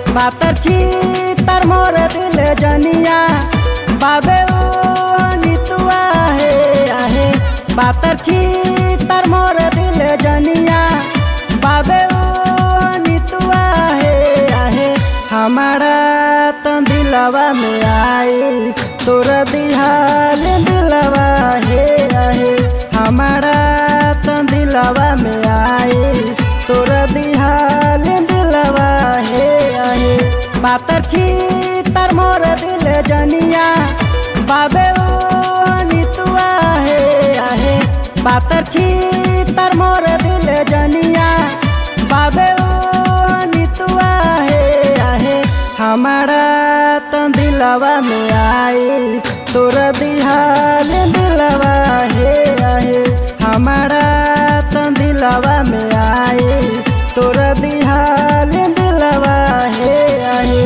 बातर छी तार मोर दिल जनिया बाबे नितुआ हे आहे बातर छी तार मोर दिल जनिया बाबे नितुआ हे आहे हमारा तो दिलवा में आई तोर दिहाल दिलवा हे आहे हमारा तो दिलवा में आई तोर दिहाल दिलवा हे आहे बातर छी तार मोर दिल जनिया बाबे नितुआ हे आहे बातर छी तार मोर दिल जनिया बाबे नितुआ हे आहे हमारा तो दिलवा में आई तोर दिहाल दिलवा हे आहे हमारा तो दिलवा में आई तोर दिहाल दिलवा हे आहे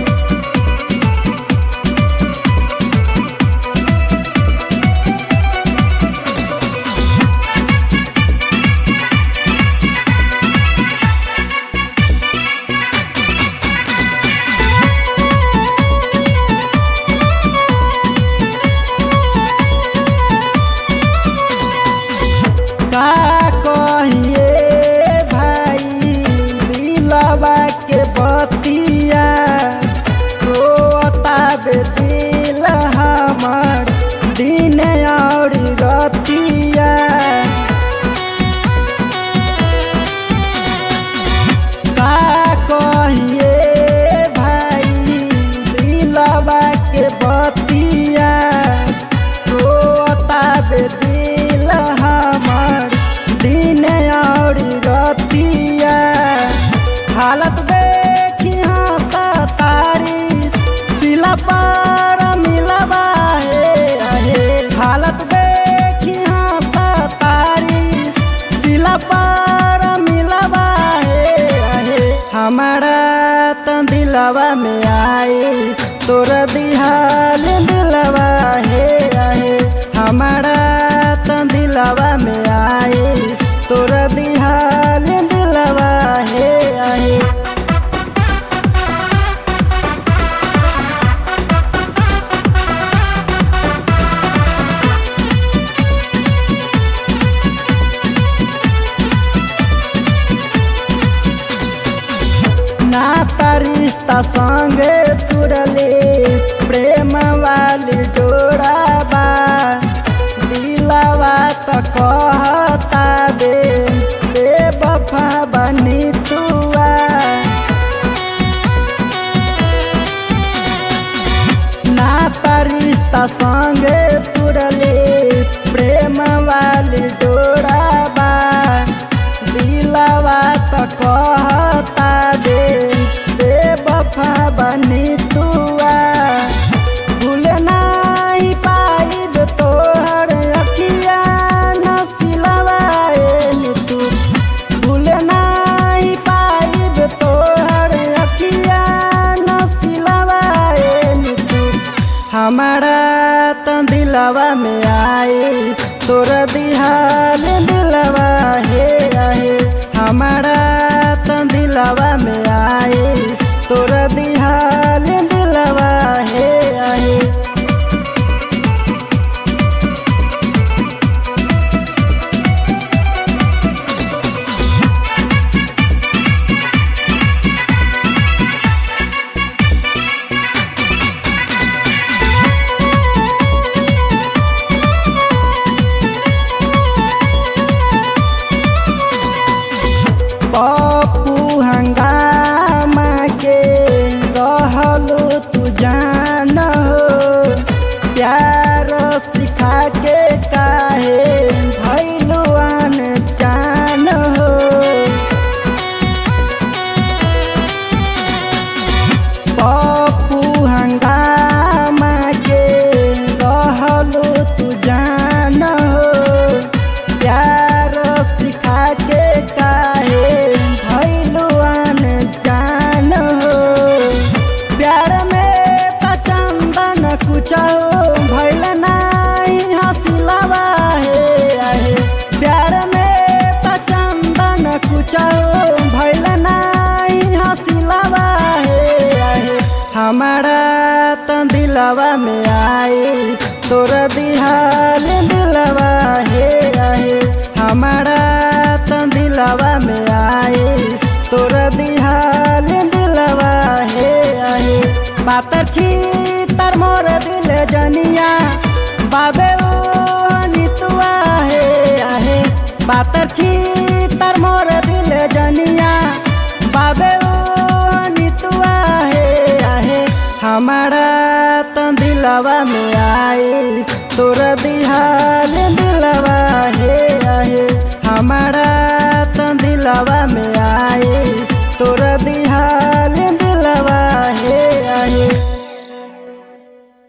का कहिए भाई दिलवा के बतिया रोता बे दिल हमार दिन और रतिया का कहिए भाई दिलवा के बतिया रोता बे दिल हमार दिन और रतिया हालत देखी हाँ तारी सिला पार मिलवा है हालत देखी हाँ तारी सिला पार मिलवा है हमारा तो दिलवा में आई तोर दिहाल दिलवा है हमारा तो दिलवा में आई तोर दिहाल दिलवा हे आहे नाता रिश्ता संगे तुरले प्रेम वाली जोड़ा बा दिलवा तो कहता बेवफा बनी तुआ नाता रिश्ता संगे तुरले प्रेम वाली जोड़ा बा दिलवा तो कहता बेवफा बनी तुआ भूल नहीं पाइब तोहर अखिया नसिलवा तू भूल नहीं पाइब तोहर अखिया नसिलवा तू हमारा हमारा त दिलवा में आई तोरा दिहाल दिलवा हे आहे। हमारा त दिलवा में आई तोरा दिहाल दिलवा हे आहे। पातर छी तर मोर दिल जनिया बाबे नितुआ हे आहे। पातर छी तर मोर दिल जनिया बाबे नितुआ हे आहे। हमारा त दिलवा में आई तोरा दिहाल दिलवा हे आहे। हमारा त दिलवा में आई तोरा दिहाल